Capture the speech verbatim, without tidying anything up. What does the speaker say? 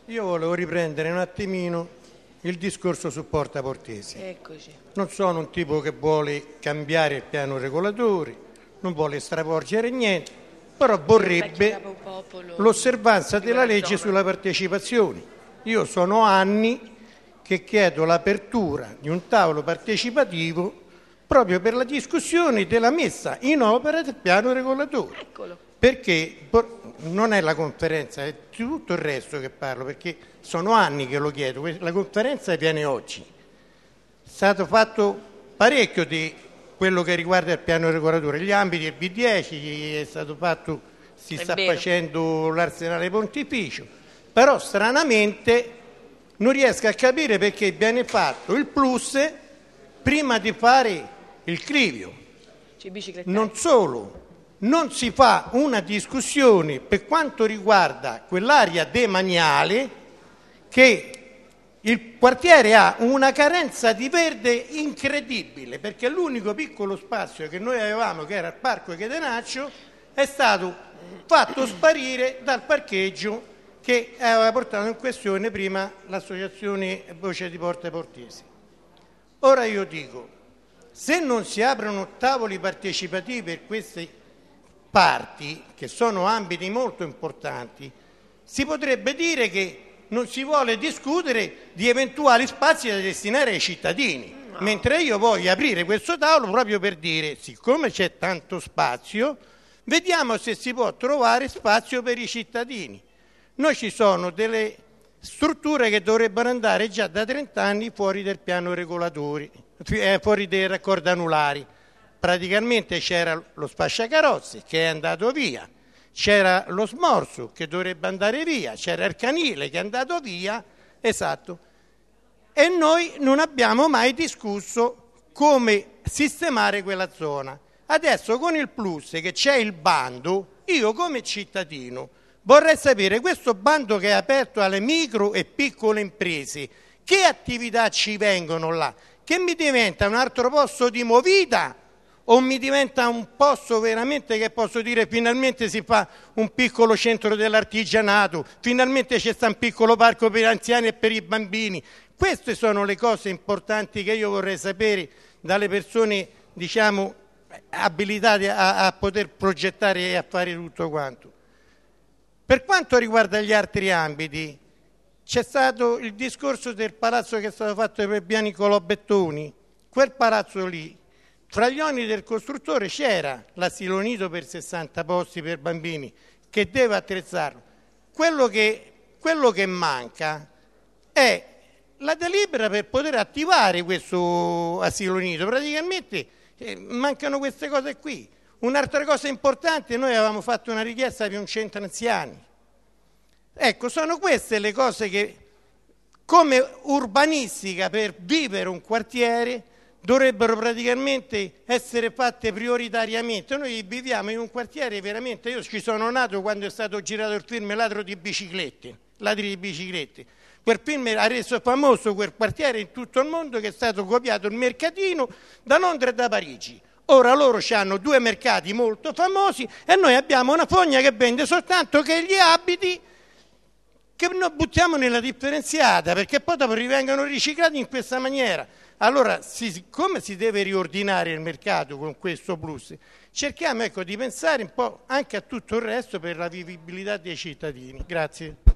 Io volevo riprendere un attimino il discorso su Porta Portesi. Eccoci. Non sono un tipo che vuole cambiare il piano regolatore, non vuole stravolgere niente, però vorrebbe l'osservanza della legge sulla partecipazione. Io sono anni che chiedo l'apertura di un tavolo partecipativo proprio per la discussione della messa in opera del piano regolatore. Eccolo. Perché non è la conferenza, è tutto il resto che parlo, perché sono anni che lo chiedo, la conferenza viene oggi. È stato fatto parecchio di quello che riguarda il piano regolatore, gli ambiti del B dieci, è stato fatto, si È sta vero. facendo l'arsenale pontificio, però stranamente non riesco a capire perché viene fatto il plus prima di fare il crivio. Non solo. Non si fa una discussione per quanto riguarda quell'area demaniale che il quartiere ha una carenza di verde incredibile, perché l'unico piccolo spazio che noi avevamo, che era il Parco Chedenaccio, è stato fatto sparire dal parcheggio che aveva portato in questione prima l'associazione Voce di Porta Portesi. Ora io dico, se non si aprono tavoli partecipativi per queste parti, che sono ambiti molto importanti, si potrebbe dire che non si vuole discutere di eventuali spazi da destinare ai cittadini, no. Mentre io voglio aprire questo tavolo proprio per dire, siccome c'è tanto spazio, vediamo se si può trovare spazio per i cittadini. Noi ci sono delle strutture che dovrebbero andare già da trenta anni fuori del piano regolatore, fuori dei raccordi anulari. Praticamente c'era lo spacciacarrozze che è andato via, c'era lo smorzo che dovrebbe andare via, c'era il canile che è andato via, esatto. E noi non abbiamo mai discusso come sistemare quella zona. Adesso con il plus che c'è il bando, io come cittadino vorrei sapere questo bando che è aperto alle micro e piccole imprese, che attività ci vengono là? Che mi diventa un altro posto di movida? O mi diventa un posto veramente che posso dire finalmente si fa un piccolo centro dell'artigianato, finalmente c'è sta un piccolo parco per gli anziani e per i bambini. Queste sono le cose importanti che io vorrei sapere dalle persone, diciamo, abilitate a, a poter progettare e a fare tutto quanto. Per quanto riguarda gli altri ambiti, c'è stato il discorso del palazzo che è stato fatto per via Nicolò Bettoni, quel palazzo lì. Fra gli oneri del costruttore c'era l'asilo nido per sessanta posti per bambini che deve attrezzarlo. Quello che, quello che manca è la delibera per poter attivare questo asilo nido. Praticamente eh, mancano queste cose qui. Un'altra cosa importante, noi avevamo fatto una richiesta per un centro anziani. Ecco, sono queste le cose che come urbanistica per vivere un quartiere dovrebbero praticamente essere fatte prioritariamente. Noi viviamo in un quartiere veramente, io ci sono nato quando è stato girato il film Ladro di biciclette, Ladri di biciclette. Quel film ha reso famoso quel quartiere in tutto il mondo, che è stato copiato il mercatino da Londra e da Parigi. Ora loro hanno due mercati molto famosi e noi abbiamo una fogna che vende soltanto che gli abiti che noi buttiamo nella differenziata, perché poi dopo rivengono riciclati in questa maniera. Allora, siccome si deve riordinare il mercato con questo plus, cerchiamo ecco, di pensare un po' anche a tutto il resto per la vivibilità dei cittadini. Grazie.